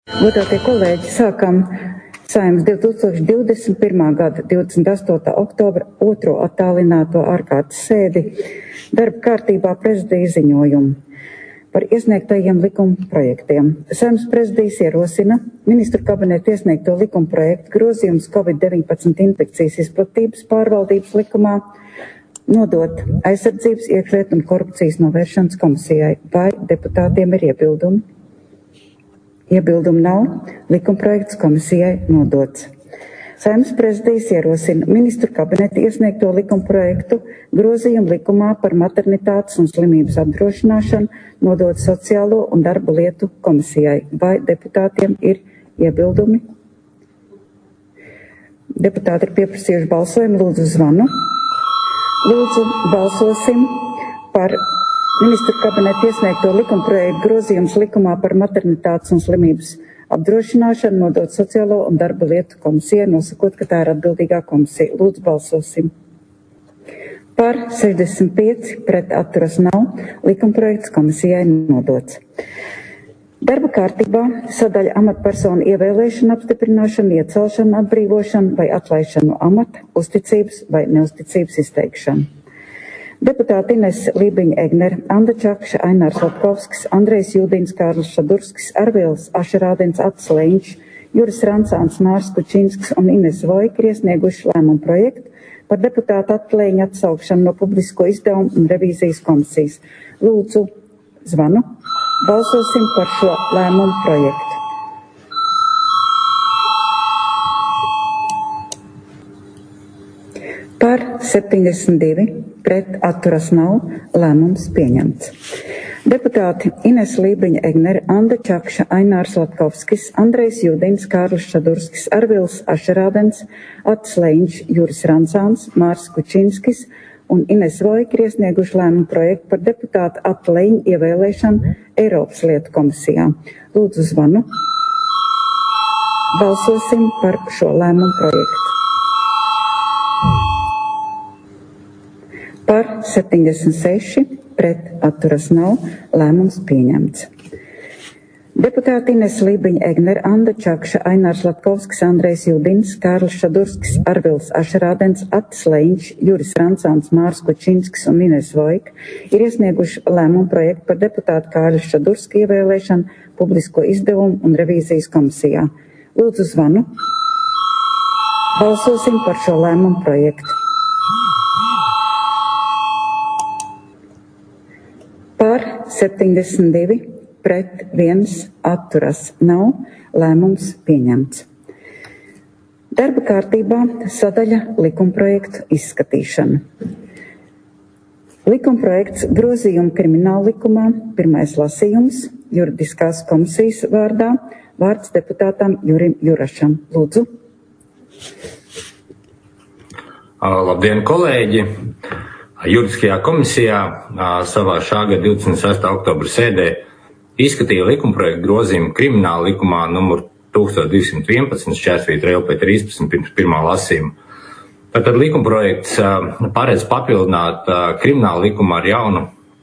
Godātie kolēģi, sākam Saeimas 2021. gada 28. oktobra 2. attālināto ārkārtas sēdi. Darba kārtībā prezidija ziņojumu par iesniegtajiem likuma projektiem. Saeimas prezidijs ierosina ministru kabineta iesniegto likuma projektu grozījums COVID-19 infekcijas izplatības pārvaldības likumā nodot aizsardzības, iekšlietu un korupcijas novēršanas komisijai. Vai deputātiem ir iebildumi? Iebildumu nav, likumprojekts komisijai nodots. Saeimas prezidijs ierosina ministru kabineta iesniegto likumprojektu grozījumu likumā par maternitātes un slimības apdrošināšanu nodot sociālo un darba lietu komisijai. Vai deputātiem ir iebildumi? Deputāti ir pieprasījuši balsojumu, lūdzu zvanu. Lūdzu balsosim par ministru kabineta iesniegto likumprojektu grozījums likumā par maternitātes un slimības apdrošināšanu nodot sociālo un darba lietu komisijai, nosakot, ka tā ir atbildīgā komisija. Lūdzu balsosim. Par 65, pret atturas nav, likumprojekts komisijai nodots. Darba kārtībā sadaļa amatpersonu ievēlēšana, apstiprināšana, iecelšana, atbrīvošana vai atlaišana no amata, uzticības vai neuzticības izteikšana. Deputāti Ines Lībiņa-Egnere, Anda Čakša, Ainārs Latkovskis, Andrejs Jūdins, Kārlis Šadurskis, Arvils Ašerādens, Atis Leņķis, Juris Rancāns, Mārs Kučinskis un Ines Vojka ir iesnieguši lēmumu projektu par deputātu Ati Leņķa atsaukšanu no publisko izdevumu un revīzijas komisijas. Lūdzu, zvanu. Balsosim par šo lēmumu projektu. Par 72, pret atturas nav, lēmums pieņemts. Deputāti Ines Lībiņa-Egnere, Anda Čakša, Ainārs Latkovskis, Andrejs Jūdins, Kārlis Šadurskis, Arvils Ašerādens, Atis Leņķis, Juris Rancāns, Mārs Kučinskis un Ines Vojka ir iesnieguši lēmumu projektu par deputātu Ati Leņķa ievēlēšanu Eiropas lietu komisijā. Lūdzu zvanu. Balsosim par šo lēmumu projektu. Par 76, pret atturas nav, lēmums pieņemts. Deputāti Ines Lībiņa-Egnere, Anda Čakša, Ainārs Latkovskis, Andrejs Jūdins, Kārlis Šadurskis, Arvils Ašerādens, Atis Leņķis, Juris Rancāns, Mārs Kučinskis un Ines Vojka ir iesnieguši lēmumu projektu par deputātu Kārlis Šadurska ievēlēšanu publisko izdevumu un revīzijas komisijā. Lūdzu zvanu. Balsosim par šo lēmumu projektu. Par 72, pret 1 atturas nav, lēmums pieņemts. Darba kārtībā sadaļa likumprojektu izskatīšana. Likumprojekts grozījumu krimināla likumā, pirmais lasījums, juridiskās komisijas vārdā, vārds deputātam Jurim Jurašam. Lūdzu. Labdien, kolēģi! Juridiskajā komisijā savā šā gada 26. oktobra sēdē izskatīja likumprojektu grozījumu krimināla likumā numur 1211/13 pirms pirmā lasījuma. Tātad likumprojekts paredz papildināt krimināla likumu ar jaunu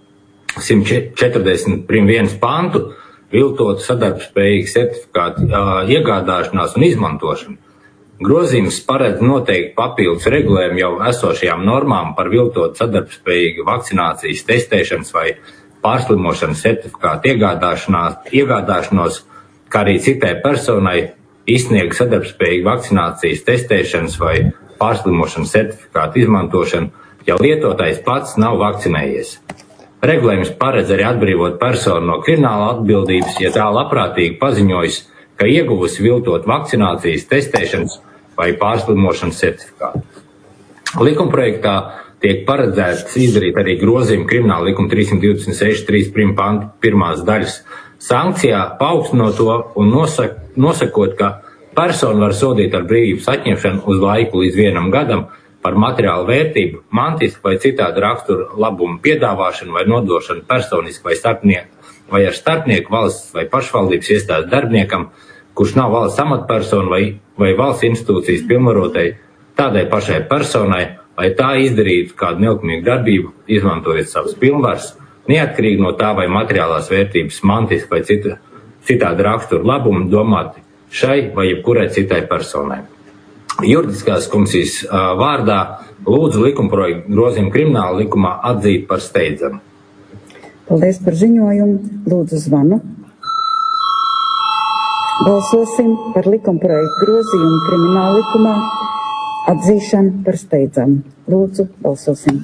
141 pantu viltotu sadarbspējīgu certifikātu iegādāšanās un izmantošanu. Grozījums paredz noteikti papildus regulējumu jau esošajām normām par viltotu sadarbspējīgu vakcinācijas testēšanas vai pārslimošanas certifikātu iegādāšanos, kā arī citai personai izsniegt sadarbspējīgu vakcinācijas testēšanas vai pārslimošanas certifikātu izmantošanu, ja lietotājs pats nav vakcinējies. Regulējums paredz arī atbrīvot personu no krimināla atbildības, ja tā labprātīgi paziņojas, ka ieguvusi viltot vakcinācijas testēšanas vai pārslimošanas certifikātu. Likumprojektā tiek paredzēts izdarīt arī grozījumu krimināla likuma 326.3. pantu pirmās daļas sankcijā, paaugstinot to un nosakot, ka persona var sodīt ar brīvības atņemšanu uz laiku līdz 1 gadam par materiālu vērtību, mantisku vai citādu raksturu labumu piedāvāšanu vai nodošanu personiski vai ar starpnieku valsts vai pašvaldības iestādes darbiniekam, kurš nav valsts amatpersona vai valsts institūcijas pilnvarotai tādai pašai personai, lai tā izdarītu kādu nelikumīgu darbību, izmantojot savas pilnvaras, neatkarīgi no tā vai materiālās vērtības, mantiska vai citādi raksturu labumu domāti šai vai jebkurai citai personai. Juridiskās komisijas vārdā lūdzu likumprojektu grozījumu krimināla likumā atzīt par steidzamu. Paldies par ziņojumu. Lūdzu zvanu. Balsosim par likumprojektu grozījumu krimināla likumā atzīšanu par steidzamu. Lūdzu, balsosim.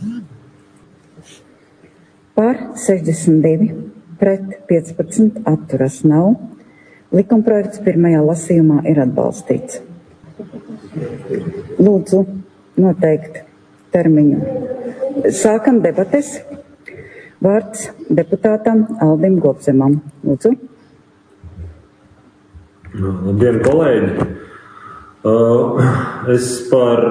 Par 62, pret 15, atturas nav. Likumprojekts pirmajā lasījumā ir atbalstīts. Lūdzu, noteikt termiņu. Sākam debates. Vārds deputātam Aldim Gobzemam. Lūdzu. Labdien, kolēģi! Es par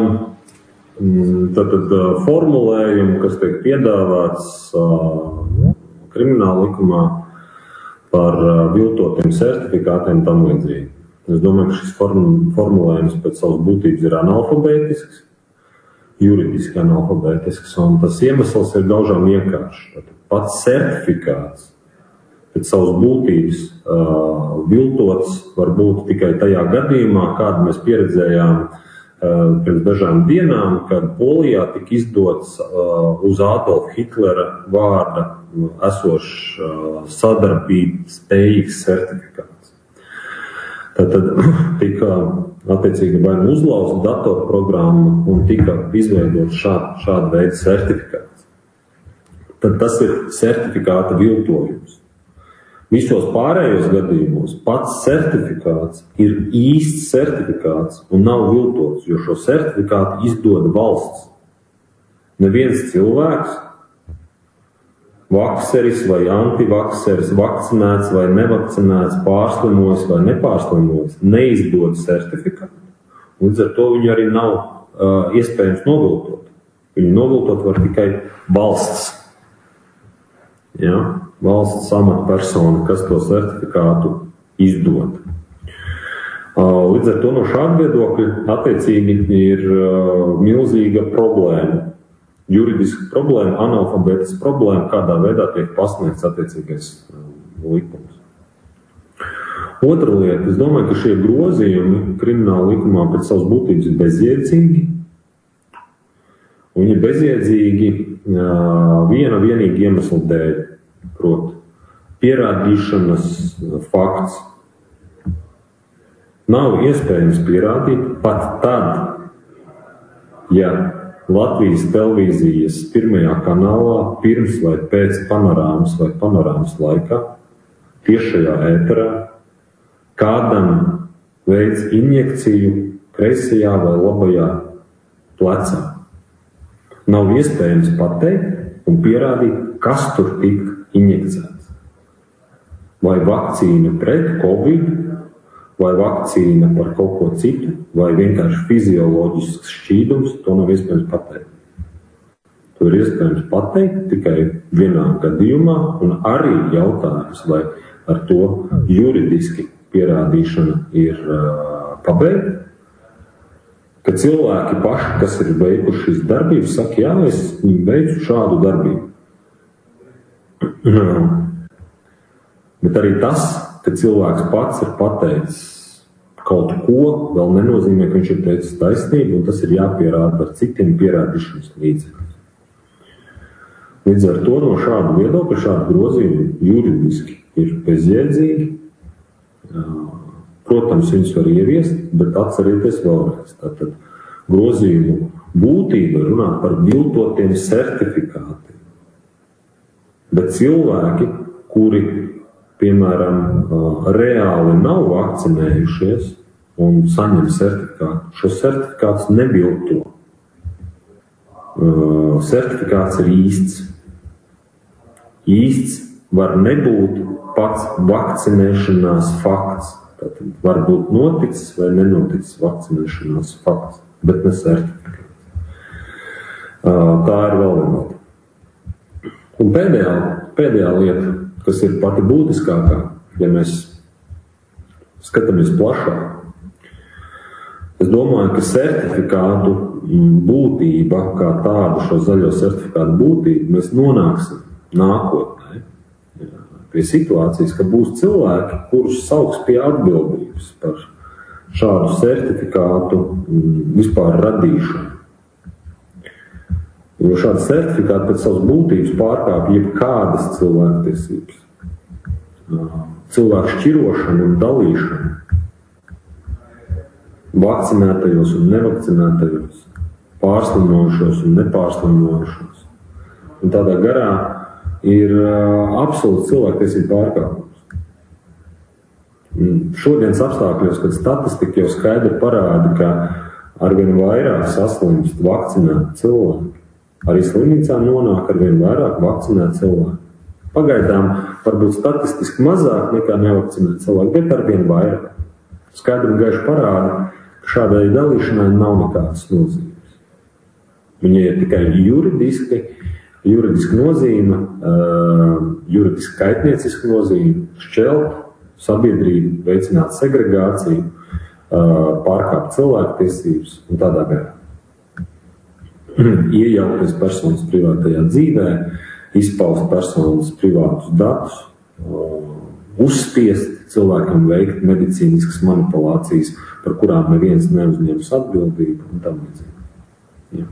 formulējumu, kas tiek piedāvāts krimināla likumā par viltotiem certifikātiem tam līdzīgi. Es domāju, ka šis formulējums pēc savas būtības ir analfabētisks, juridiski analfabētisks, un tas iemesls ir gaužām vienkāršs. Pats certifikāts pēc savas būtības viltots var būt tikai tajā gadījumā, kādu mēs pieredzējām pirms dažām dienām, kad Polijā tika izdots uz Adolfa Hitlera vārda esošs sadarbības spējīgs certifikāts. Tad tika attiecīgi vai nu uzlauzta datorprogramma un tika izveidot šāda veida certifikāts. Tad tas ir certifikāta viltojums. Visos pārējos gadījumos pats certifikāts ir īsts certifikāts un nav viltots, jo šo certifikātu izdod valsts. Neviens cilvēks, vakseris vai antivakseris, vakcinēts vai nevakcinēts, pārslimojis vai nepārslimojis, neizdod certifikātu. Līdz ar to viņu arī nav iespējams noviltot. Viņu noviltot var tikai valsts. Ja? Valsts amatpersona, kas to certifikātu izdod. Līdz ar to no šāda viedokļa attiecīgi ir milzīga problēma. Juridiska problēma, analfabētiska problēma, kādā veidā tiek pasniegts attiecīgais likums. Otra lieta, es domāju, ka šie grozījumi krimināla likumā pēc savas būtības ir bezjēdzīgi. Un ir bezjēdzīgi vienīgi iemeslu dēļ, proti, pierādīšanas fakts. Nav iespējams pierādīt pat tad, ja Latvijas televīzijas pirmajā kanālā pirms vai pēc panorāmas vai panorāmas laikā tiešajā ēterā kādam veids injekciju kreisajā vai labajā plecā. Nav iespējams pateikt un pierādīt, kas tur tika injekcēts. Vai vakcīna pret Covid, vai vakcīna par kaut ko citu, vai vienkārši fizioloģisks šķīdums, to nav iespējams pateikt. To ir iespējams pateikt tikai vienā gadījumā, un arī jautājums, vai ar to juridiski pierādīšana ir pabeigta, ka cilvēki paši, kas ir veikuši šīs darbības, saka, jā, es veicu šādu darbību. Bet arī tas, ka cilvēks pats ir pateicis kaut ko, vēl nenozīmē, ka viņš ir teicis taisnību, un tas ir jāpierāda ar citiem pierādīšanas līdzekļiem. Līdz ar to no šāda viedokļa, šāda grozījuma juridiski ir bezjēdzīgi. Protams, viņus var ieviest, bet atcerieties vēlreiz. Tātad grozījumu būtība runāt par viltotiem certifikātiem. Bet cilvēki, kuri piemēram, reāli nav vakcinējušies un saņem certifikātu. Šo certifikāts nevilto. Certifikāts ir īsts. Īsts var nebūt pats vakcinēšanās fakts. Tātad var būt noticis vai nenoticis vakcinēšanās fakts, bet ne certifikāts. Tā ir vēl viena lieta. Un pēdējā lieta, kas ir pati būtiskākā, ja mēs skatāmies plašāk. Es domāju, ka certifikātu būtība, kā tādu šo zaļo certifikātu būtību, mēs nonāksim nākotnē pie situācijas, ka būs cilvēki, kurus sauks pie atbildības par šādu certifikātu vispār radīšanu. Jo šāda certifikāta pēc savas būtības pārkāpja jebkādas cilvēktiesības. Cilvēku šķirošanu un dalīšanu vakcinētajos un nevakcinētajos, pārslimojušos un nepārslimojušos. Un tādā garā ir absolūts cilvēktiesību pārkāpums. Šodienas apstākļos, kad statistika jau skaidri parāda, ka arvien vairāk saslimst vakcinēti cilvēki, arī slimnīcā nonāk arvien vairāk vakcinēti cilvēki. Pagaidām varbūt statistiski mazāk nekā nevakcinēti cilvēki, bet arvien vairāk. Skaidri un gaiši parāda, ka šādai dalīšanai nav nekādas nozīmes. Viņai ir tikai juridiska nozīme, juridiski kaitnieciska nozīme, šķelt sabiedrību, veicināt segregāciju, pārkāpt cilvēktiesības un tādā garā. Iejaukties personas privātajā dzīvē, izpaust personas privātus datus, uzspiest cilvēkam veikt medicīniskas manipulācijas, par kurām neviens neuzņemas atbildību un tam līdzīgi.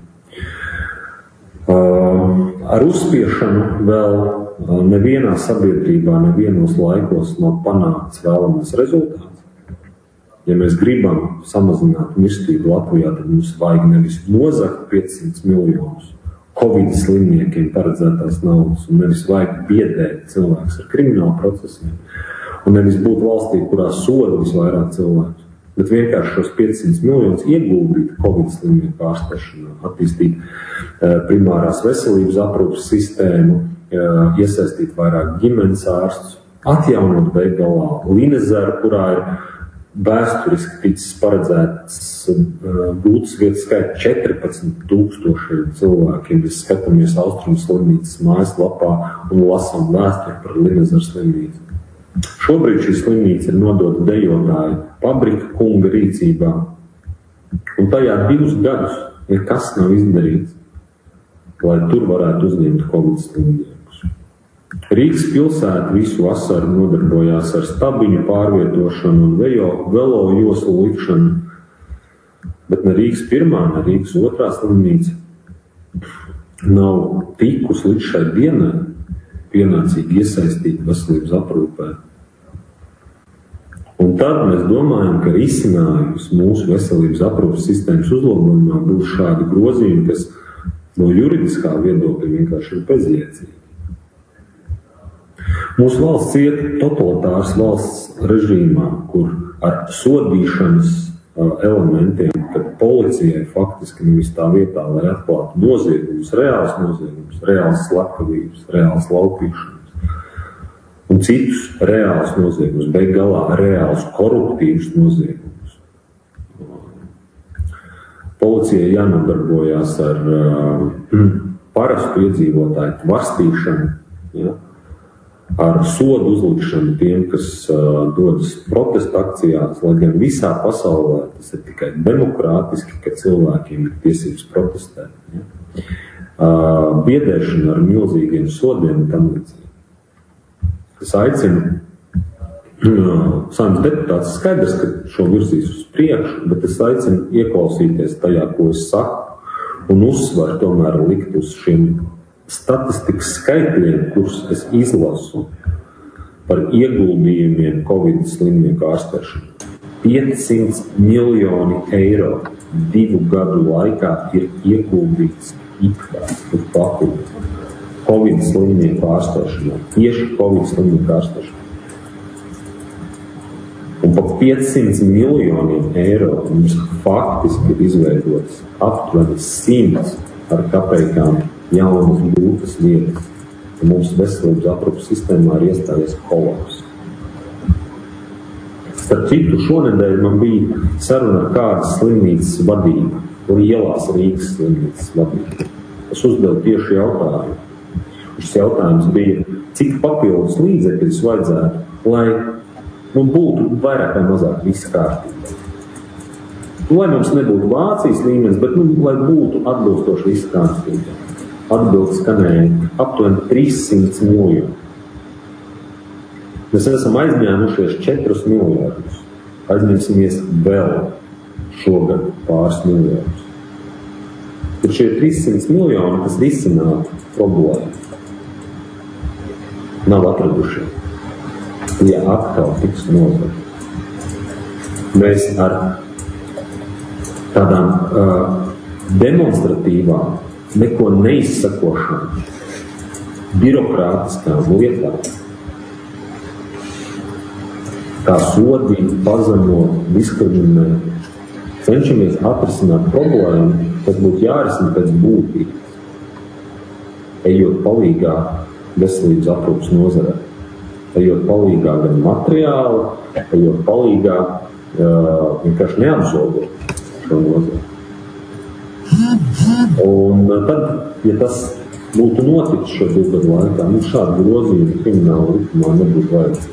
Ar uzspiešanu vēl nevienā sabiedrībā, nevienos laikos nav panākts vēlamais rezultāts. Ja mēs gribam samazināt mirstību Latvijā, tad mums vajag nevis nozagt 500 miljonus Covid slimniekiem paredzētās naudas, un nevis vajag biedēt cilvēkus ar kriminālu procesiem, un nevis būt valstī, kurā soda visvairāk cilvēkus, bet vienkārši šos 500 miljonus ieguldīt Covid slimnieku ārstēšanā, attīstīt primārās veselības aprūpes sistēmu, iesaistīt vairāk ģimenes ārstus, atjaunot beiggalā Linezaru, kurā ir vēsturiski ticis paredzēts gultas vietas skaits 14,000 cilvēkiem. Mēs skatāmies Austrumu slimnīcas mājaslapā un lasām vēsturi par Linezaru slimnīcu. Šobrīd šī slimnīca ir nodota dejotāja Pabrika kunga rīcībā, un tajā 2 gadus nekas nav izdarīts, lai tur varētu uzņemt Covid slimniekus. Rīgas pilsēta visu vasaru nodarbojās ar stabiņu pārvietošanu un velo joslu likšanu, bet ne Rīgas 1, ne Rīgas 2 slimnīca nav tikus līdz šai dienai pienācīgi iesaistīt veselības aprūpē. Un tad mēs domājam, ka risinājums mūsu veselības aprūpes sistēmas uzlabojumā būs šādi grozījumi, kas no juridiskā viedokļa vienkārši ir bezjēdzīgi. Mūsu valsts iet totalitārs valsts režīmā, kur ar sodīšanas elementiem, kad policijai faktiski nevis tā vietā, lai atklātu noziegumus, reāls slepkavības, reāls laupīšanas un citus reāls noziegumus, beig galā reāls koruptīvus noziegumus. Policijai jānodarbojās ar parastu iedzīvotāju tvarstīšanu, ja? Ar sodu uzlikšanu tiem, kas dodas protesta akcijās, lai gan visā pasaulē tas ir tikai demokrātiski, ka cilvēkiem ir tiesības protestēt. Ja? Biedēšana ar milzīgiem sodiem un tam līdzīgi. Es aicinu Saeimas deputāts skaidrs, ka šo virzīs uz priekšu, bet es aicinu ieklausīties tajā, ko es saku, un uzsvaru tomēr likt uz šiem statistikas skaitļiem, kurus es izlasu par ieguldījumiem Covid slimnieku ārstēšanu. 500 miljoni eiro 2 gadu laikā ir ieguldīts uz papildu Covid slimnieku ārstēšanā, tieši Covid slimnieku ārstēšanā. Un pa 500 miljoniem eiro mums faktiski ir izveidotas aptuveni 100 ar kapeikām jaunas gultas vietas, un mums veselības aprūpes sistēmā ir iestājies kolaps. Starp citu, šonedēļ man bija saruna ar kādas slimnīcas vadību, Lielās Rīgas slimnīcas vadību. Es uzdevu tieši jautājumu. Šis jautājums bija, cik papildus līdzekļus vajadzētu, lai būtu vairāk vai mazāk viss kārtībā. Lai mums nebūtu Vācijas līmenis, bet lai būtu atbilstoši viss kārtībā. Atbildes skanēja aptuveni 300 miljoni. Mēs esam aizņēmušies 4 miljardus. Aizņemsimies vēl šogad pāris miljardus. Tad šie 300 miljoni, kas risinātu problēmu, nav atraduši. Ja atkal tiks nozagt. Mēs ar tādām demonstratīvām, neko neizsakošām, birokrātiskām lietām, kā sodīt, pazemot, diskriminēt, cenšamies atrisināt problēmu, kas būtu jārisina pēc būtības, ejot palīgā veselības aprūpes nozarē, ejot palīgā gan materiāli, ejot palīgā vienkārši neapzogot šo nozari. Un tad, ja tas būtu noticis šo 2 gadu laikā, šādu grozījumu krimināla likumā nebūtu vajadzīgs.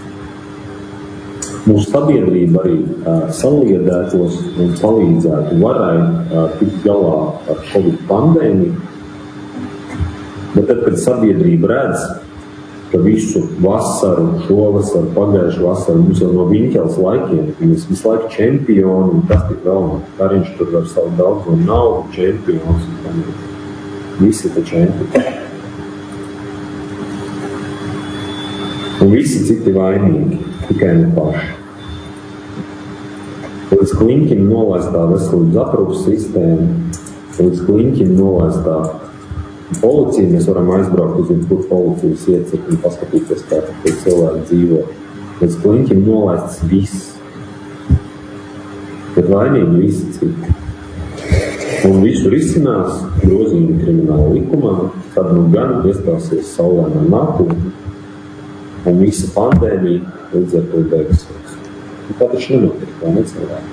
Mūsu sabiedrība arī saliedētos un palīdzētu varai tikt galā ar Covid pandēmiju. Bet tad, kad sabiedrība redz, ka visu vasaru, šovasaru, pagājušu vasaru, mums jau no Viņķeles laikiem, mēs visu laiku čempioni, un tas tik vēl no Kariņš tur var savu daudz un naudu čempions, un visi te čempioni. Un visi citi vainīgi, tikai ne paši. Līdz kliņķim nolaistā veselības aprūpes sistēma, līdz kliņķim nolaistā policija, mēs varam aizbraukt uz kur policijas iecirkt un paskatīties, kā tie cilvēki dzīvo. Līdz kliņķim nolaistas viss. Bet vainīgi visi citi. Un visu risinās grozījumi krimināla likumā, tad nu gan iestāsies saulainā nākotne, un visa pandēmija līdz ar to beigsies. Tā taču nenotiek, tā necilvēk.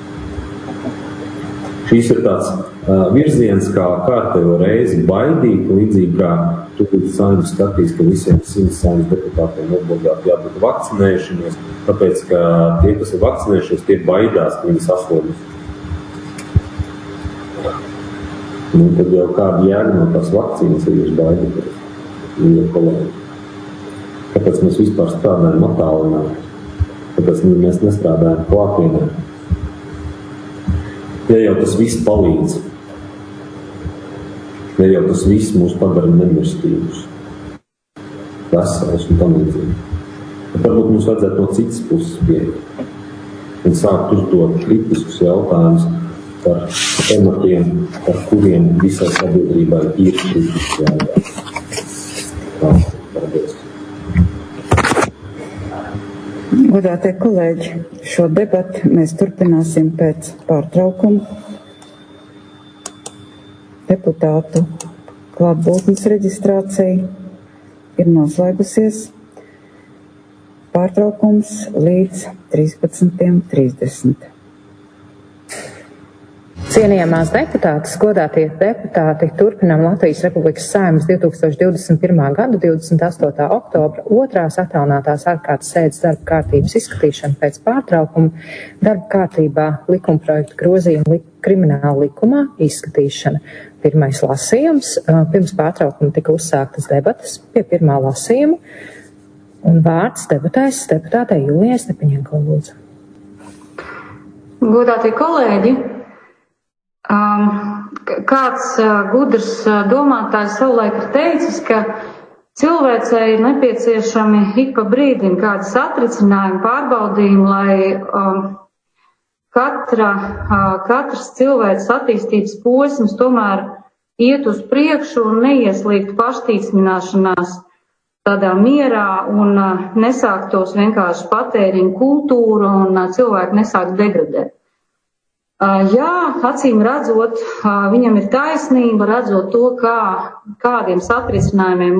Šīs ir tāds virziens, kā kārtējo reizi baidīt, līdzīgi kā tūlīt Saeimas skatīs, ka visiem 100 Saeimas deputātiem obligāti jābūt vakcinējušies, tāpēc, ka tie, kas ir vakcinējušies, tie baidās, ka viņi saslomas. Nu, tad jau kāda jēga no tās vakcīnas, ja jūs baidaties, mīļie kolēģi. Kāpēc mēs vispār strādājam attālināti? Kāpēc mēs nestrādājam klātienē? Ja jau tas viss palīdz, ja jau tas viss mūs padara nemirstīgus, veselus un tam līdzīgi. Tad varbūt mums vajadzētu no citas puses pieeja un sākt uzdot kritiskus jautājumus par tematiem, par kuriem visai sabiedrībai ir kritiski jautājumi. Paldies. Godātie kolēģi, šo debatu mēs turpināsim pēc pārtraukuma. Deputātu klātbūtnes reģistrācija ir noslēgusies. Pārtraukums līdz 13:30. Cienījamās deputātes, godātie deputāti, turpinām Latvijas Republikas Saeimas 2021. gada 28. oktobra 2. attālinātās ārkārtas sēdes darba kārtības izskatīšanu pēc pārtraukuma. Darba kārtībā likumprojektu grozījumu krimināla likumā izskatīšana. Pirmais lasījums. Pirms pārtraukuma tika uzsāktas debatas pie pirmā lasījuma. Un vārds debatēs deputātei Julijai Stepaņenko, lūdzu. Godātie kolēģi, kāds gudrs domātājs savulaik ir teicis, ka cilvēcei ir nepieciešami ik pa brīdim kādi satricinājumi, pārbaudījumi, lai katrs cilvēks attīstības posms tomēr iet uz priekšu un neieslīgt paštīksmināšanās tādā mierā un nesāktos vienkārši patēriņu kultūru un cilvēki nesāk degradēt. Jā, acīm redzot, viņam ir taisnība, redzot to, kādiem satricinājumiem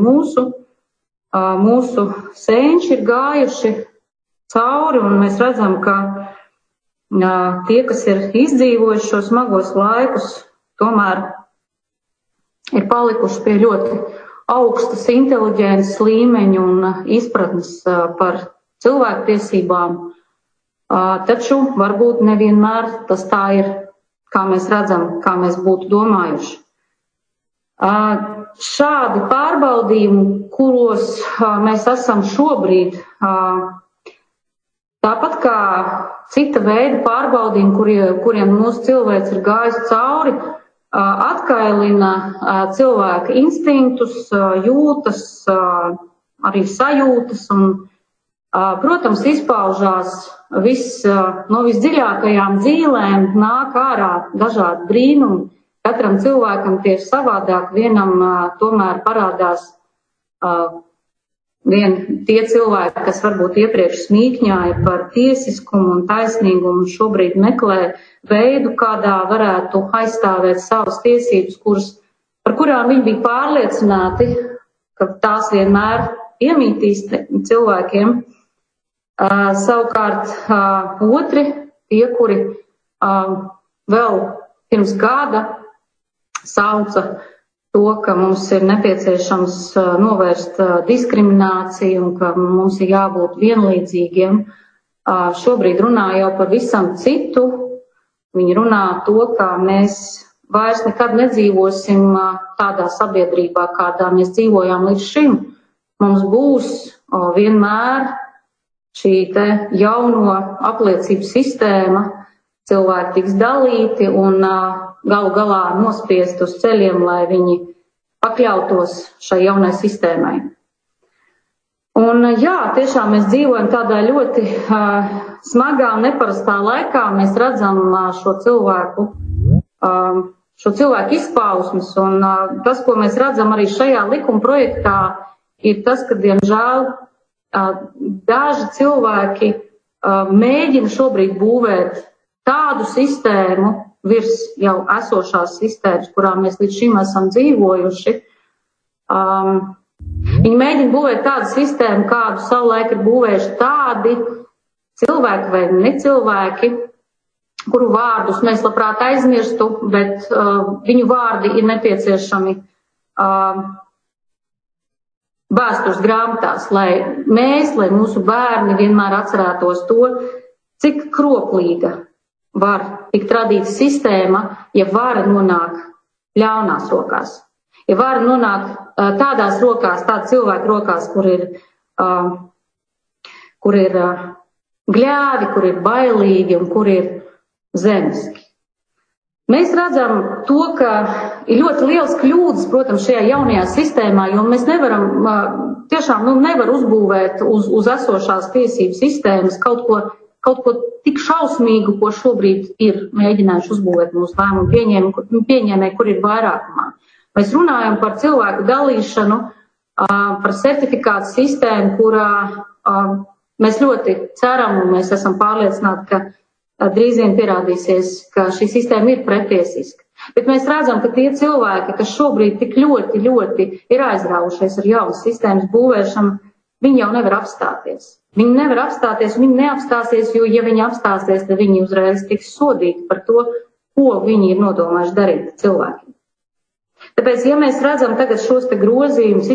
mūsu senči ir gājuši cauri, un mēs redzam, ka tie, kas ir izdzīvojuši šos smagos laikus, tomēr ir palikuši pie ļoti augstas inteliģences līmeņa un izpratnes par cilvēktiesībām. Taču varbūt nevienmēr tas tā ir, kā mēs redzam, kā mēs būtu domājuši. šādi pārbaudījumi, kuros mēs esam šobrīd, tāpat kā cita veida pārbaudījumi, kuriem mūsu cilvēks ir gājis cauri, atkailina cilvēka instinktus, jūtas, arī sajūtas un, protams, izpaužās no visdziļākajām dzīlēm, nāk ārā dažādi brīnumi. Katram cilvēkam tieši savādāk, vienam tomēr parādās tie cilvēki, kas varbūt iepriekš smīkņāja par tiesiskumu un taisnīgumu, šobrīd meklē veidu, kādā varētu aizstāvēt savas tiesības, par kurām viņi bija pārliecināti, ka tās vienmēr iemītīs cilvēkiem. Savukārt otri, tie, kuri vēl pirms gada sauca to, ka mums ir nepieciešams novērst diskrimināciju un ka mums ir jābūt vienlīdzīgiem, šobrīd runā jau par visam citu. Viņi runā to, ka mēs vairs nekad nedzīvosim tādā sabiedrībā, kādā mēs dzīvojām līdz šim. Mums būs vienmēr šī te jauno apliecību sistēma, cilvēki tiks dalīti un galu galā nospiest uz ceļiem, lai viņi pakļautos šai jaunai sistēmai. Un jā, tiešām mēs dzīvojam tādā ļoti smagā un neparastā laikā. Mēs redzam šo cilvēku izpausmes, un tas, ko mēs redzam arī šajā likuma projektā, ir tas, ka, diemžēl, daži cilvēki mēģina šobrīd būvēt tādu sistēmu virs jau esošās sistēmas, kurā mēs līdz šim esam dzīvojuši. Viņi mēģina būvēt tādu sistēmu, kādu savulaik ir būvējuši tādi cilvēki vai necilvēki, kuru vārdus mēs labprāt aizmirstu, bet viņu vārdi ir nepieciešami vēstures grāmatās, lai mūsu bērni vienmēr atcerētos to, cik kroplīga var tikt radīta sistēma, ja vara nonāk ļaunās rokās. Ja vara nonāk tādās rokās, tādu cilvēku rokās, kur ir gļēvi, kur ir bailīgi un kur ir zemiski. Mēs redzam to, ka ir ļoti liels kļūdas, protams, šajā jaunajā sistēmā, jo mēs nevar uzbūvēt uz esošās tiesību sistēmas kaut ko tik šausmīgu, ko šobrīd ir mēģinājuši uzbūvēt mūsu lēmumu pieņēmēji, kur ir vairākumā. Mēs runājam par cilvēku dalīšanu, par certifikātu sistēmu, kurā mēs ļoti ceram un mēs esam pārliecināti, ka drīz vien pierādīsies, ka šī sistēma ir pretiesiska. Bet mēs redzam, ka tie cilvēki, kas šobrīd tik ļoti ir aizraujušies ar jaunas sistēmas būvēšanu, viņi jau nevar apstāties. Viņi nevar apstāties, viņi neapstāsies, jo, ja viņi apstāsies, tad viņi uzreiz tiks sodīti par to, ko viņi ir nodomājuši darīt cilvēkiem. Tāpēc, ja mēs redzam tagad šos te grozījumus,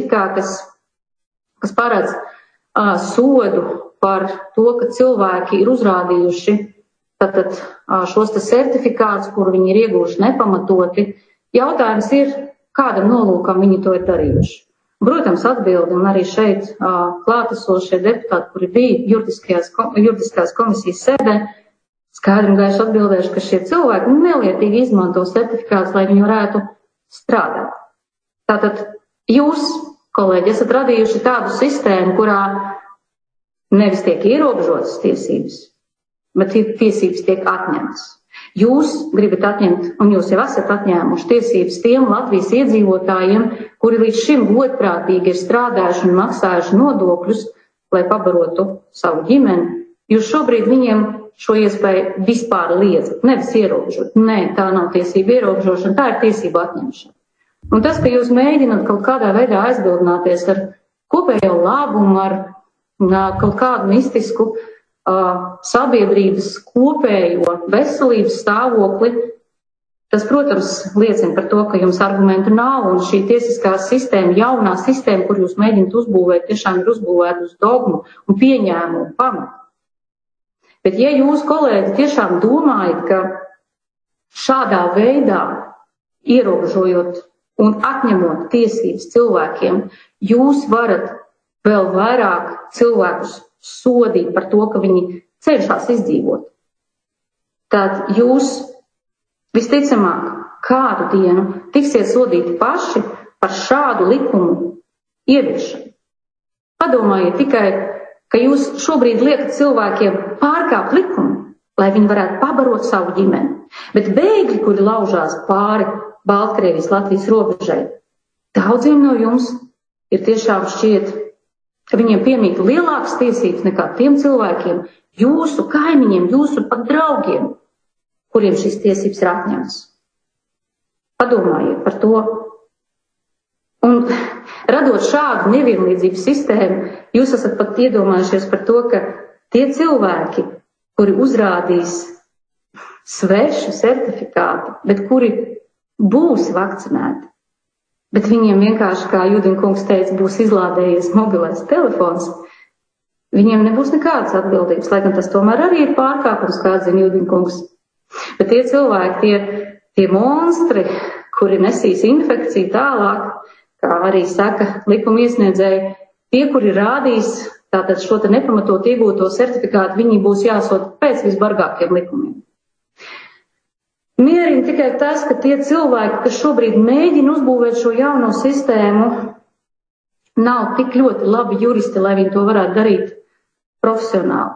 kas paredz sodu par to, ka cilvēki ir uzrādījuši tātad šos te certifikātus, kur viņi ir ieguvuši nepamatoti, jautājums ir, kādam nolūkam viņi to ir darījuši. Protams, atbildi, un arī šeit klātesošie deputāti, kuri bija juridiskās komisijas sēdē, skaidri un gaiši atbildējuši, ka šie cilvēki nelietīgi izmanto certifikātus, lai viņi varētu strādāt. Tātad jūs, kolēģi, esat radījuši tādu sistēmu, kurā nevis tiek ierobežotas tiesības, bet tiesības tiek atņemtas. Jūs gribat atņemt, un jūs jau esat atņēmuši tiesības tiem Latvijas iedzīvotājiem, kuri līdz šim godprātīgi ir strādājuši un maksājuši nodokļus, lai pabarotu savu ģimeni. Jūs šobrīd viņiem šo iespēju vispār liedzat, nevis ierobežot. Nē, tā nav tiesība ierobežošana, tā ir tiesība atņemšana. Un tas, ka jūs mēģināt kaut kādā veidā aizbildināties ar kopējo labumu, ar kaut kādu mistisku sabiedrības kopējo veselības stāvokli, tas, protams, liecina par to, ka jums argumentu nav, un šī tiesiskā sistēma, jaunā sistēma, kur jūs mēģināt uzbūvēt, tiešām ir uzbūvēta uz dogmu un pieņēmumu pamatu. Bet ja jūs, kolēģi, tiešām domājat, ka šādā veidā ierobežojot un atņemot tiesības cilvēkiem, jūs varat vēl vairāk cilvēkus sodīt par to, ka viņi cenšas izdzīvot. Tad jūs visticamāk kādu dienu tiksiet sodīti paši par šādu likumu ieviešanu. Padomājiet tikai, ka jūs šobrīd liekat cilvēkiem pārkāpt likumu, lai viņi varētu pabarot savu ģimeni. Bet bēgļi, kuri laužās pāri Baltkrievijas Latvijas robežai, daudziem no jums ir tiešām šķiet, ka viņiem piemīt lielākas tiesības nekā tiem cilvēkiem, jūsu kaimiņiem, jūsu pat draugiem, kuriem šīs tiesības ir atņemtas. Padomājiet par to. Un radot šādu nevienlīdzību sistēmu, jūs esat pat iedomājušies par to, ka tie cilvēki, kuri uzrādīs svešu certifikātu, bet kuri būs vakcinēti, bet viņiem vienkārši, kā Judinkungs teica, būs izlādējies mobilais telefons, viņiem nebūs nekādas atbildības, lai gan tas tomēr arī ir pārkāpums, kā atzina Judinkungs. Bet tie cilvēki, tie monstri, kuri nesīs infekciju tālāk, kā arī saka likuma iesniedzēji, tie, kuri rādīs tātad šo te nepamatot iegūto certifikātu, viņi būs jāsod pēc visbargākiem likumiem. Mierina tikai tas, ka tie cilvēki, kas šobrīd mēģina uzbūvēt šo jauno sistēmu, nav tik ļoti labi juristi, lai viņi to varētu darīt profesionāli.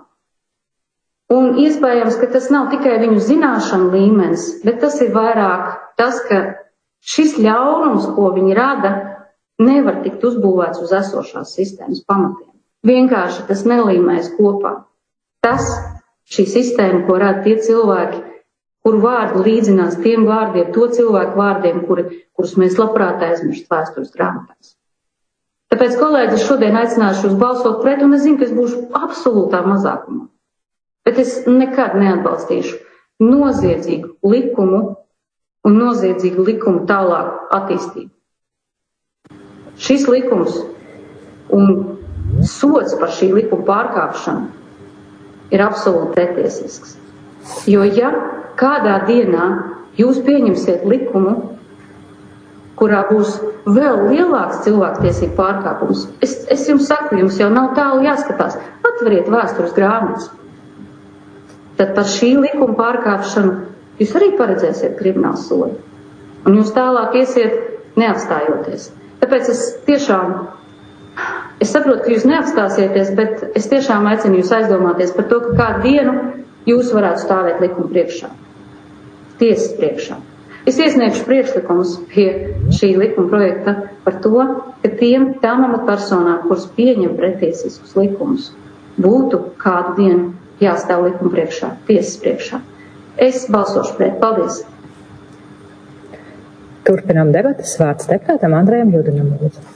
Un iespējams, ka tas nav tikai viņu zināšanu līmenis, bet tas ir vairāk tas, ka šis ļaunums, ko viņi rada, nevar tikt uzbūvēts uz esošās sistēmas pamatiem. Vienkārši tas nelīmēs kopā. Tas, šī sistēma, ko rada tie cilvēki, kuru vārdi līdzinās tiem vārdiem, to cilvēku vārdiem, kurus mēs labprāt aizmirst vēstures grāmatās. Tāpēc, kolēģi, es šodien aicināšu jūs balsot pret, un es zinu, ka es būšu absolūtā mazākumā. Bet es nekad neatbalstīšu noziedzīgu likumu un noziedzīgu likumu tālāk attīstību. Šis likums un sods par šī likuma pārkāpšanu ir absolūti pretiesisks. Jo ja kādā dienā jūs pieņemsiet likumu, kurā būs vēl lielāks cilvēktiesību pārkāpums, es jums saku, jums jau nav tālu jāskatās, atveriet vēstures grāmatas. Tad par šī likuma pārkāpšanu jūs arī paredzēsiet kriminālu sodu. Un jūs tālāk iesiet neatstājoties. Tāpēc es saprotu, ka jūs neatstāsieties, bet es tiešām aicinu jūs aizdomāties par to, ka kādu dienu jūs varētu stāvēt likuma priekšā, tiesas priekšā. Es iesniegšu priekšlikumus pie šī likuma projekta par to, ka tām amatpersonām, kuras pieņem pretiesiskus likumus, būtu kādu dienu jāstāv likuma priekšā, tiesas priekšā. Es balsošu pret. Paldies! Turpinām debatas. Vārds deputātam Andrejam Judinam.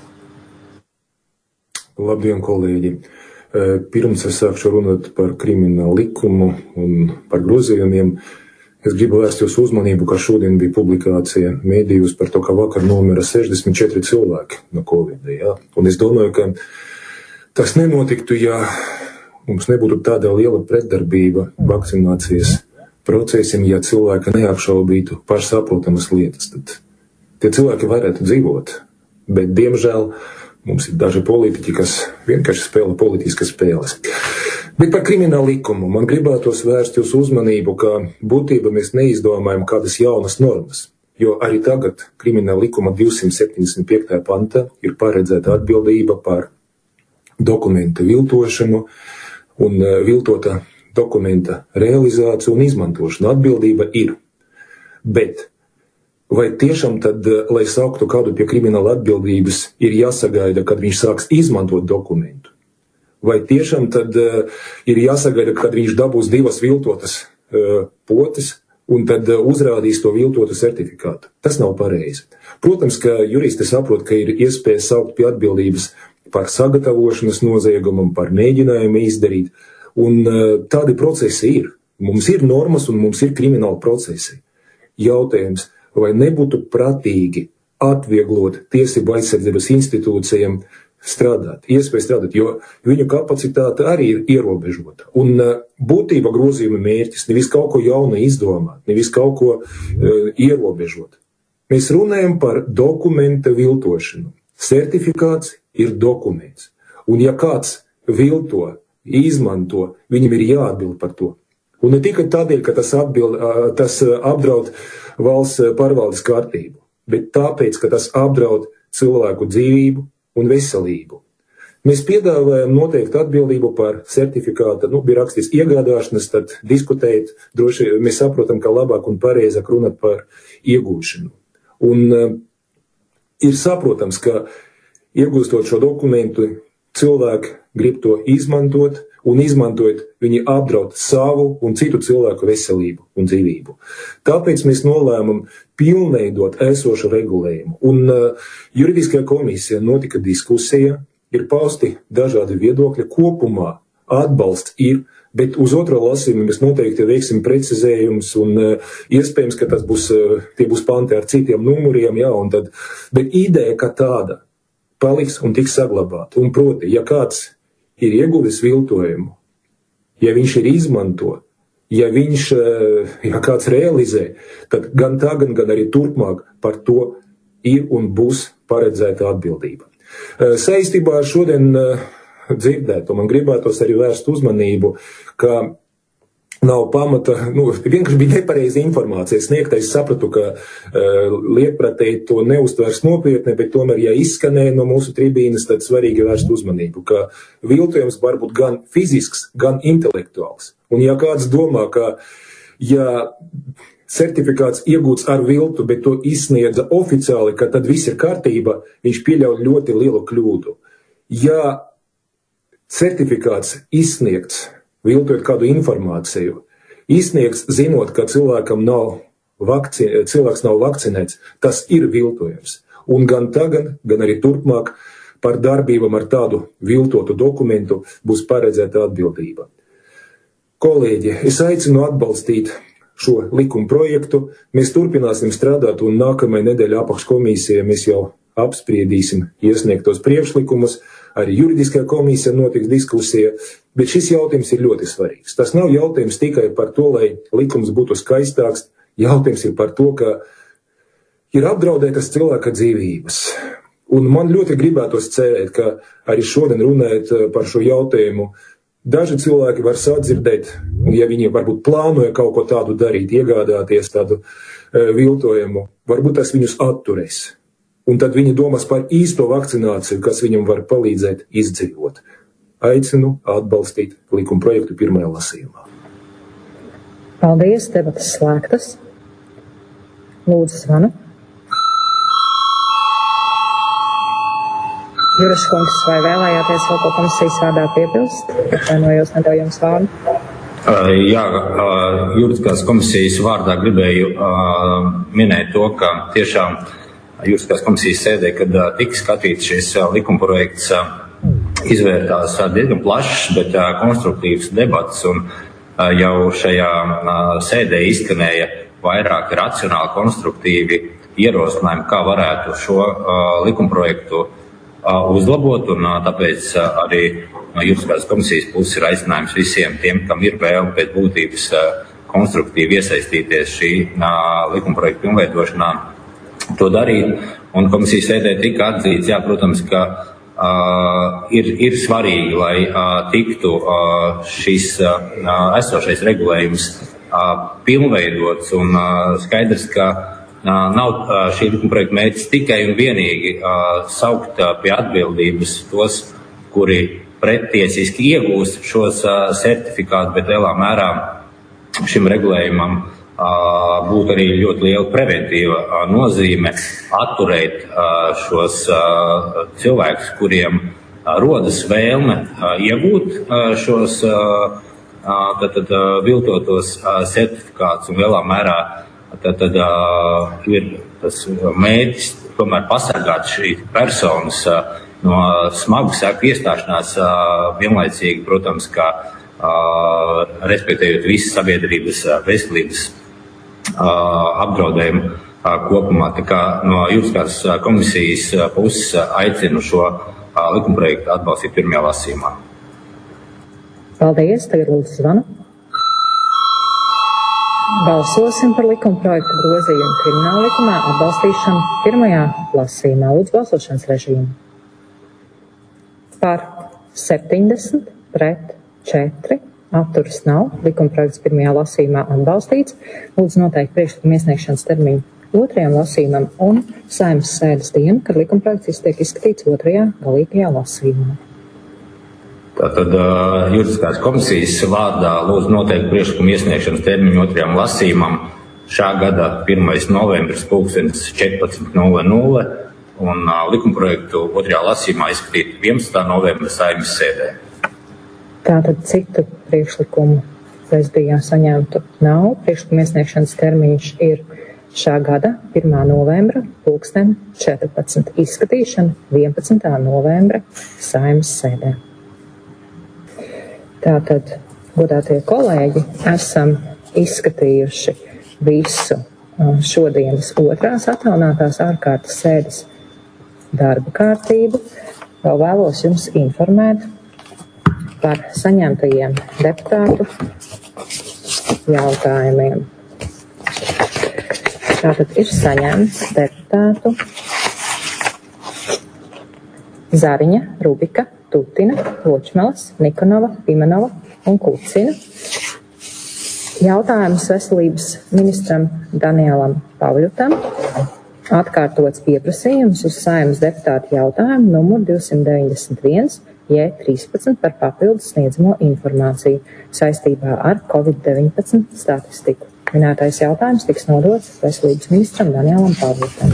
Labdien, kolēģi! Pirms es sākšu runāt par kriminālu likumu un par grozījumiem, es gribu vērst jūsu uzmanību, ka šodien bija publikācija mēdījos par to, ka vakar nomira 64 cilvēki no Covid. Ja? Un es domāju, ka tas nenotiktu, ja mums nebūtu tāda liela pretdarbība vakcinācijas procesiem, ja cilvēki neapšaubītu pašsaprotamas lietas. Tad tie cilvēki varētu dzīvot, bet, diemžēl, mums ir daži politiķi, kas vienkārši spēlē politiskas spēles. Bet par kriminālu likumu man gribētos vērst jūsu uzmanību, ka būtībā mēs neizdomājam kādas jaunas normas, jo arī tagad krimināla likuma 275. pantā ir paredzēta atbildība par dokumentu viltošanu un viltota dokumenta realizāciju un izmantošanu. Atbildība ir. Bet vai tiešām tad, lai sauktu kādu pie krimināla atbildības, ir jāsagaida, kad viņš sāks izmantot dokumentu? Vai tiešām tad ir jāsagaida, kad viņš dabūs divas viltotas potes un tad uzrādīs to viltotu certifikātu? Tas nav pareizi. Protams, ka juristi saprot, ka ir iespēja saukt pie atbildības par sagatavošanas noziegumam, par mēģinājumu izdarīt, un tādi procesi ir. Mums ir normas un mums ir krimināli procesi. Jautājums, vai nebūtu prātīgi atvieglot tiesību aizsardzības institūcijām strādāt, iespēju strādāt, jo viņu kapacitāte arī ir ierobežota. Un būtība grozījuma mērķis nevis kaut ko jaunu izdomāt, nevis kaut ko ierobežot, Mēs runājam par dokumenta viltošanu. Certifikāts ir dokuments. Un ja kāds vilto, izmanto, viņam ir jāatbild par to. Un ne tikai tādēļ, ka tas apdraud valsts pārvaldes kārtību, bet tāpēc, ka tas apdraud cilvēku dzīvību un veselību. Mēs piedāvājam noteikti atbildību par certifikāta, bija rakstīts iegādāšanas, tad diskutēt, droši mēs saprotam, ka labāk un pareizāk runāt par iegūšanu. Un ir saprotams, ka iegūstot šo dokumentu, cilvēki grib to izmantot, un izmantojot, viņi apdraud savu un citu cilvēku veselību un dzīvību. Tāpēc mēs nolēmam pilnveidot esošu regulējumu. Un juridiskajā komisijā notika diskusija, ir pausti dažādi viedokļi, kopumā atbalsts ir, bet uz otro lasījumu mēs noteikti veiksim precizējumus un iespējams, ka tie būs panti ar citiem numuriem, bet ideja, ka tāda paliks un tiks saglabāta. Un proti, ja kāds ir ieguvis viltojumu, ja viņš ir izmanto, ja kāds realizē, tad gan tagad, gan arī turpmāk par to ir un būs paredzēta atbildība. Saistībā ar šodien dzirdēto man gribētos arī vērst uzmanību, ka nav pamata, vienkārši bija nepareiza informācija sniegta. Es sapratu, ka lietpratēji to neuztvers nopietni, bet tomēr, ja izskanēja no mūsu tribīnes, tad svarīgi vērst uzmanību, ka viltojums var būt gan fizisks, gan intelektuāls. Un ja kāds domā, ka ja certifikāts iegūts ar viltu, bet to izsniedza oficiāli, ka tad viss ir kārtība, viņš pieļauj ļoti lielu kļūdu. Ja certifikāts izsniegts, viltojot kādu informāciju, izsniegs zinot, ka cilvēks nav vakcinēts, tas ir viltojums. Un gan tagad, gan arī turpmāk par darbībām ar tādu viltotu dokumentu būs paredzēta atbildība. Kolēģi, es aicinu atbalstīt šo likuma projektu. Mēs turpināsim strādāt un nākamajā nedēļā apakškomisijā mēs jau apspriedīsim iesniegtos priekšlikumus. Arī juridiskajā komisijā notiks diskusija, bet šis jautājums ir ļoti svarīgs. Tas nav jautājums tikai par to, lai likums būtu skaistāks, jautājums ir par to, ka ir apdraudētas cilvēka dzīvības. Un man ļoti gribētos cerēt, ka arī šodien runājot par šo jautājumu, daži cilvēki var sadzirdēt, ja viņi varbūt plānoja kaut ko tādu darīt, iegādāties tādu viltojumu, varbūt tas viņus atturēs. Un tad viņi domās par īsto vakcināciju, kas viņam var palīdzēt izdzīvot. Aicinu atbalstīt likuma projektu pirmajā lasījumā. Paldies, debatas slēgtas. Lūdzu, zvanu. Juras kungs, vai vēlējāties vēl ko komisijas vārdā piebilst? Atvainojos, nedevu jums vārdu. Jā, juridiskās komisijas vārdā gribēju minēt to, ka tiešām juridiskās komisijas sēdē, kad tika skatīts šis likumprojekts, izvērtās diezgan plašs, bet konstruktīvs debats, un jau šajā sēdē izskanēja vairāki racionāli, konstruktīvi ierosinājumi, kā varētu šo likumprojektu uzlabot, un tāpēc arī no juridiskās komisijas puses ir aicinājums visiem tiem, kam ir vēlme pēc būtības konstruktīvi iesaistīties šī likumprojekta pilnveidošanā, to darīt, un komisijas sēdē tika atzīts, protams, ka ir svarīgi, lai tiktu šis esošais regulējums pilnveidots, un skaidrs, ka nav šī likumprojekta mērķis tikai un vienīgi saukt pie atbildības tos, kuri prettiesiski iegūst šos certifikātus, bet lielā mērā šim regulējumam būtu arī ļoti liela preventīva nozīme atturēt šos cilvēkus, kuriem rodas vēlme iegūt šos viltotos certifikātus, un lielā mērā ir tas mērķis tomēr pasargāt šīs personas no smagu seku iestāšanās vienlaicīgi, protams, kā respektējot visas sabiedrības veselības apdraudējumu kopumā. Tā kā no juridiskās komisijas puses aicinu šo likumprojektu atbalstīt pirmajā lasījumā. Paldies, tagad lūdzu zvanu. Balsosim par likumprojektu grozījumu krimināla likumā atbalstīšanu pirmajā lasījumā. Lūdzu, balsošanas režīmu. Par 70, pret 4, atturas nav. Likumprojekts pirmajā lasījumā atbalstīts. Lūdzu, noteikti priekšlikuma iesniegšanas termiņu otrajam lasījumam un Saeimas sēdes dienu, kad likumprojekts tiek izskatīts otrajā galīgajā lasījumā. Tātad juridiskās komisijas vārdā lūdzu noteikti priekšlikuma iesniegšanas termiņu otrajam lasījumam šā gada 1. novembris 14:00 un likumprojektu otrajā lasījumā izskatīt 11. novembra Saeimas sēdē. Tātad citu priekšlikumu prezidijā saņemtu nav. Priekšlikuma iesniegšanas termiņš ir šā gada 1. novembra 14. Izskatīšana 11. novembra Saeimas sēdē. Tātad, godātie kolēģi, esam izskatījuši visu šodienas otrās atjaunātās ārkārtas sēdes darba kārtību. Vēl vēlos jums informēt par saņemtajiem deputātu jautājumiem. Tātad ir saņemts deputātu Zariņa, Rubika, Tutina, Ločmelas, Nikonova, Pimenova un Kucina. Jautājums veselības ministram Danielam Pavļutam. Atkārtots pieprasījums uz Saeimas deputātu jautājumu numur 291 J13 par papildus sniedzamo informāciju saistībā ar COVID-19 statistiku. Minētais jautājums tiks nodots veselības ministram Danielam Pavļutam.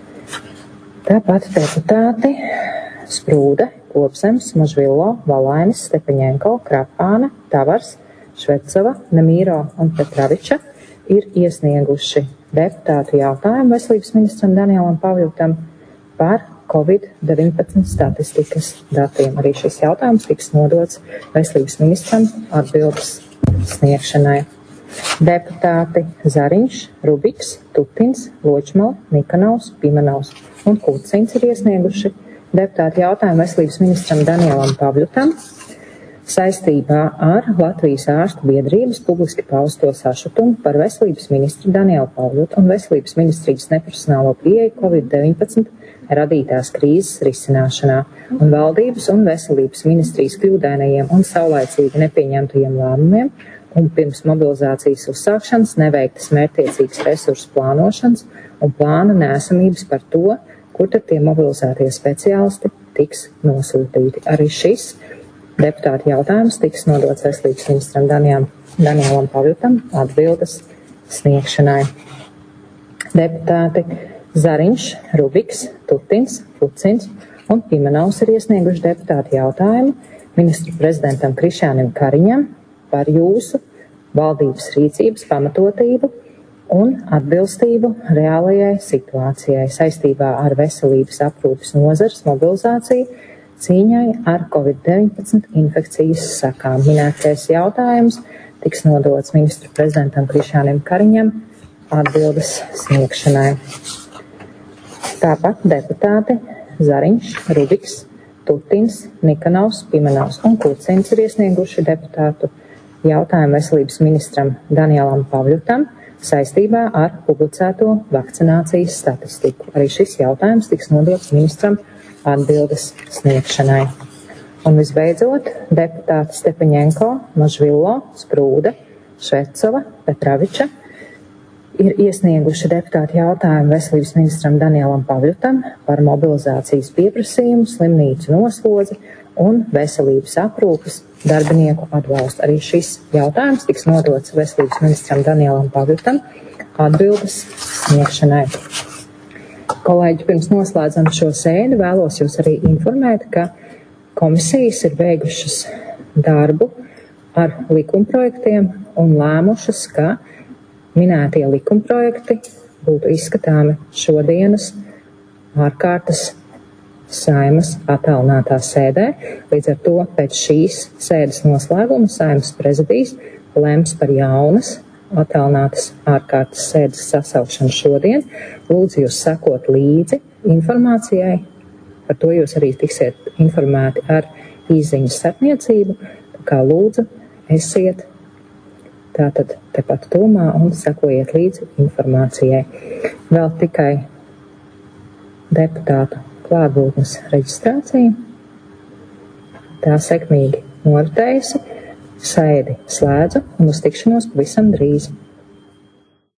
Tāpat deputāti Sprūde, Kopsems, Mažvillo, Valainis, Stepaņenko, Krapāne, Tavars, Švecova, Nemīro un Petraviča ir iesnieguši deputātu jautājumu veselības ministram Danielam Pavļutam par COVID-19 statistikas datiem. Arī šis jautājums tiks nodots veselības ministram atbildes sniegšanai. Deputāti Zariņš, Rubiks, Tutins, Ločmala, Nikanovs, Pimenovs un Kucins ir iesnieguši deputātu jautājumu veselības ministram Danielam Pavļutam saistībā ar Latvijas ārstu biedrības publiski pausto sašutumu par veselības ministru Danielu Pavļutu un veselības ministrijas neprofesionālo pieeju COVID-19 radītās krīzes risināšanā un valdības un veselības ministrijas kļūdainajiem un saulaicīgi nepieņemtajiem lēmumiem un pirms mobilizācijas uzsākšanas neveiktas mērķtiecīgas resursu plānošanas un plāna neesamības par to, kur tad tie mobilizētie speciālisti tiks nosūtīti. Arī šis deputāta jautājums tiks nodots veselības ministram Danielam Pavļutam atbildes sniegšanai. Deputāti Zariņš, Rubiks, Tutins, Kucins un Pimenovs ir iesnieguši deputātu jautājumu ministru prezidentam Krišjānim Kariņam par jūsu valdības rīcības pamatotību un atbilstību reālajai situācijai saistībā ar veselības aprūpes nozares mobilizāciju cīņai ar COVID-19 infekcijas sakām. Minētais jautājums tiks nodots ministru prezidentam Krišjānim Kariņam atbildes sniegšanai. Tāpat deputāti Zariņš, Rubiks, Tutins, Nikanovs, Pimenovs un Kucins ir iesnieguši deputātu jautājumu veselības ministram Danielam Pavļutam saistībā ar publicēto vakcinācijas statistiku. Arī šis jautājums tiks nodots ministram atbildes sniegšanai. Un visbeidzot, deputāti Stepaņenko, Mažvillo, Sprūde, Švecova, Petraviča ir iesnieguši deputātu jautājumu veselības ministram Danielam Pavļutam par mobilizācijas pieprasījumu, slimnīcu noslodzi un veselības aprūpes darbinieku atbalstu. Arī šis jautājums tiks nodots veselības ministram Danielam Pavļutam atbildes sniegšanai. Kolēģi, pirms noslēdzam šo sēdi, vēlos jūs arī informēt, ka komisijas ir beigušas darbu ar likumprojektiem un lēmušas, ka minētie likumprojekti būtu izskatāmi šodienas ārkārtas Saeimas attālinātā sēdē. Līdz ar to pēc šīs sēdes noslēguma Saeimas prezidijs lems par jaunas attālinātas ārkārtas sēdes sasaukšanu šodien. Lūdzu jūs sekot līdzi informācijai, par to jūs arī tiksiet informēti ar īsziņas starpniecību, tā kā lūdzu esiet tātad tepat tūmā un sekojiet līdzi informācijai. Vēl tikai deputātu klātbūtnes reģistrācija. Tā sekmīgi noritējusi. Sēdi slēdzu un uz tikšanos pavisam drīz.